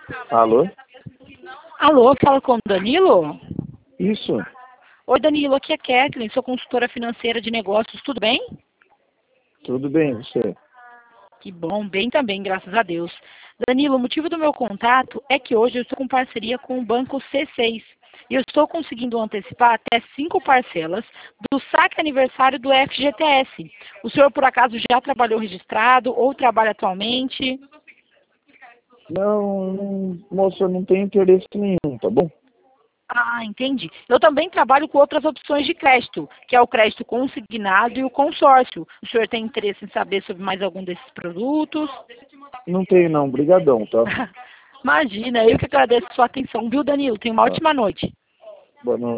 Alô? Alô, fala com o Danilo? Isso, Oi, Danilo, aqui é Kathleen, sou consultora financeira de negócios, tudo bem? tudo bem, você? Que bom, bem também, graças a Deus. Danilo, o motivo do meu contato é que hoje eu estou com parceria com o Banco C6 e eu estou conseguindo antecipar até 5 parcelas do saque aniversário do FGTS. O senhor, por acaso, já trabalhou registrado ou trabalha atualmente? Não, moça, eu não tenho interesse nenhum, tá bom? Ah, entendi. Eu também trabalho com outras opções de crédito, que é o crédito consignado e o consórcio. O senhor tem interesse em saber sobre mais algum desses produtos? Não tenho não, brigadão, tá? Imagina, eu que agradeço a sua atenção, viu, Danilo? Tenha uma Tá. ótima noite. Boa noite.